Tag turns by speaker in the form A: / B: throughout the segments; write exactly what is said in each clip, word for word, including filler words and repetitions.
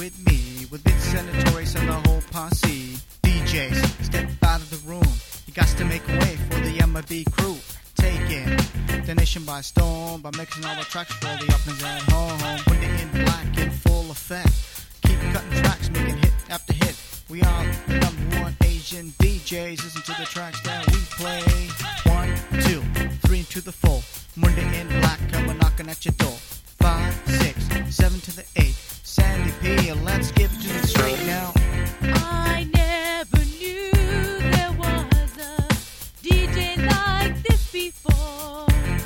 A: with me, with bits and notorious and the whole posse. D Js, step out of the room. You got to make way for the M I B crew. Taking the nation by storm by mixing all the tracks for the openings at home. Putting it in black in full effect. Keep cutting tracks, making hit after hit. We are the number one Asian D Js. Listen to the tracks that we play. One, two, three to the four. Monday in black, coming knocking at your door. Five, six, seven to the eight. Sandy P, let's give it to them straight now.
B: I never knew there was a D J like this before.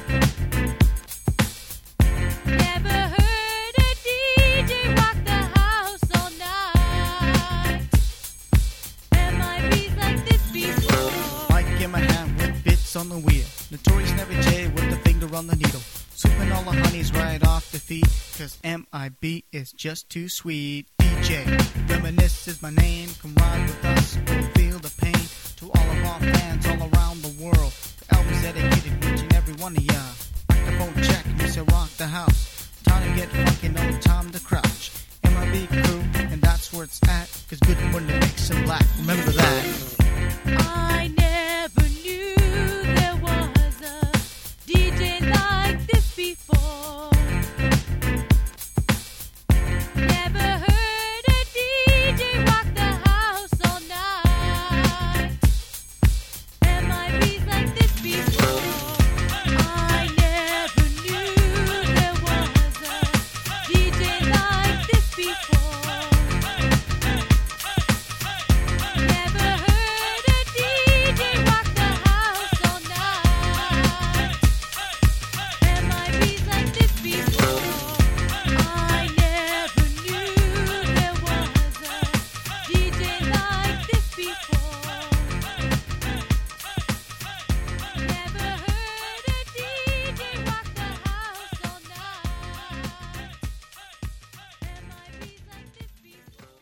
B: Never heard a D J rock the house all night. M I B's like this before.
A: Mic in my hand with bits on the wheel. Notorious Never J with the finger on the needle. Swooping all the honeys right off the feet. Cause M I B is just too sweet. D J, Reminisce is my name. Come ride with us, we'll feel the pain. To all of our fans all around the world. The album's dedicated to each and every one of ya. Microphone check, we say rock the house. Time to get funky, no time to crowd.